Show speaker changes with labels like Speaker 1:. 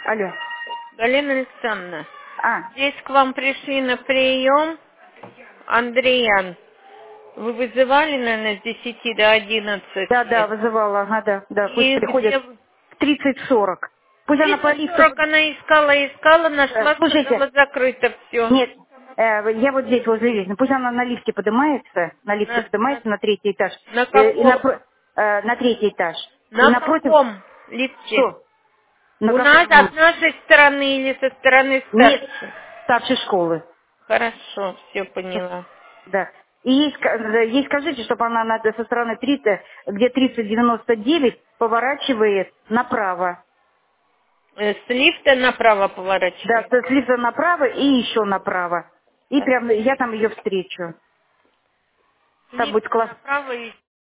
Speaker 1: Алло.
Speaker 2: Галина Александровна,
Speaker 1: А,
Speaker 2: здесь к вам пришли на прием Андреян. Вы вызывали, наверное, с 10 до
Speaker 1: да,
Speaker 2: 11.
Speaker 1: вызывала, ага, да, пусть
Speaker 2: И
Speaker 1: приходят
Speaker 2: где
Speaker 1: в 30:40. Пусть она по лифту...
Speaker 2: 30:40 она искала, нашла,
Speaker 1: Слушайте,
Speaker 2: сказала, закрыто все.
Speaker 1: нет, я вот здесь возле Весны. Пусть она на лифте поднимается на третий этаж.
Speaker 2: На
Speaker 1: И
Speaker 2: каком?
Speaker 1: на третий этаж. И
Speaker 2: На
Speaker 1: напротив...
Speaker 2: каком лифте?
Speaker 1: Что? На
Speaker 2: У нас
Speaker 1: каком?
Speaker 2: от нашей стороны или со стороны
Speaker 1: Нет,
Speaker 2: старшей?
Speaker 1: старшей школы.
Speaker 2: Хорошо, все поняла.
Speaker 1: Да. И ей скажите, чтобы она со стороны 30, где 3099, поворачивает направо.
Speaker 2: С лифта направо
Speaker 1: Да,
Speaker 2: поворачивай.
Speaker 1: с лифта направо и еще направо. И
Speaker 2: Так.
Speaker 1: прям я там ее встречу.
Speaker 2: С
Speaker 1: Там будет
Speaker 2: лифта
Speaker 1: класс.
Speaker 2: направо и